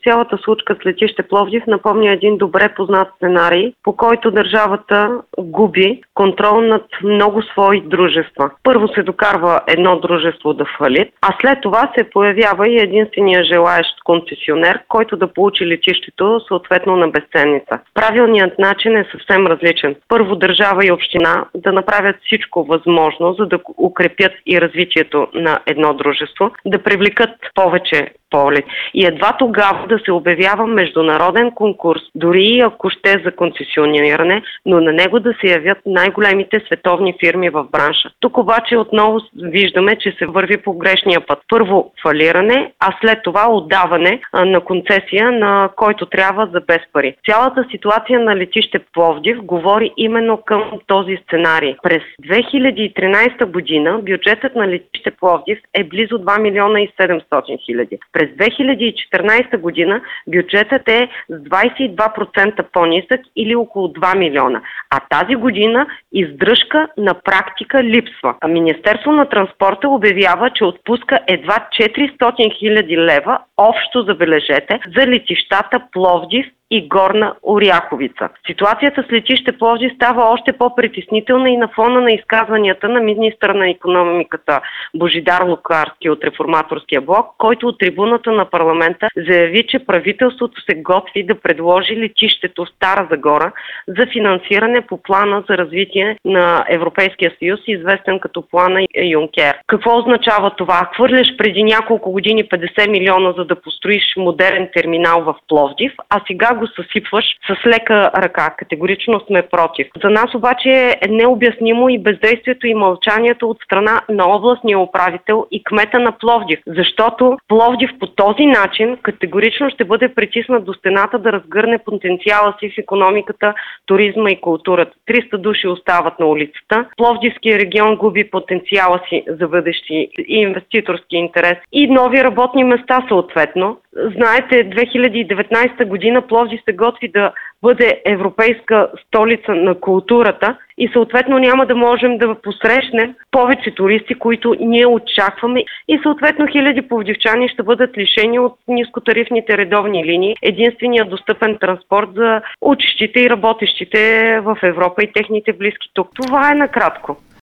цялата случка с летище Пловдив напомня един добре познат сценарий, по който държавата губи контрол над много свои дружества. Първо се докарва едно дружество да фалит, а след това се появява и единствения желаещ концесионер, който да получи летището съответно на безценница. Правилният начин е съвсем различен. Първо държава и община да направят всичко възможно, за да укрепят и развитието на едно дружество, да привлекат повече полет. И едва тогава да се обявява международен конкурс, дори и ако ще за концесиониране, но на него да се явят най-големите световни фирми в бранша. Тук обаче отново виждаме, че се върви по грешния път. Първо фалиране, а след това отдаване на концесия, на който трябва за без пари. Цялата ситуация на летище Пловдив говори именно към този сценарий. През 2013 година бюджетът на летище Пловдив е близо 2 милиона и 700 хиляди. През 2014 година бюджетът е с 22% по-нисък или около 2 милиона. А тази година издръжка на практика липсва. А Министерство на транспорта обявява, че отпуска едва 400 хиляди лева, общо забележете, за летищата Пловдив и Горна Оряховица. Ситуацията с летище Пловдив става още по-притеснителна и на фона на изказванията на министъра на икономиката Божидар Лукарски от Реформаторския блок, който от трибуната на парламента заяви, че правителството се готви да предложи летището в Стара Загора за финансиране по плана за развитие на Европейския съюз, известен като плана Юнкер. Какво означава това? Хвърляш преди няколко години 50 милиона, за да построиш модерен терминал в Пловдив, а сега го съсипваш с лека ръка. Категорично сме против. За нас обаче е необяснимо и бездействието и мълчанието от страна на областния управител и кмета на Пловдив, защото Пловдив по този начин категорично ще бъде притиснат до стената да разгърне потенциала си в икономиката, туризма и културата. 300 души остават на улицата. Пловдивския регион губи потенциала си за бъдещи и инвеститорски интерес и нови работни места съответно. Знаете, 2019 година Пловдив се готви да бъде европейска столица на културата и съответно няма да можем да посрещнем повече туристи, които ние очакваме и съответно хиляди пловдивчани ще бъдат лишени от нискотарифните редовни линии, единственият достъпен транспорт за учещите и работещите в Европа и техните близки тук. Това е накратко.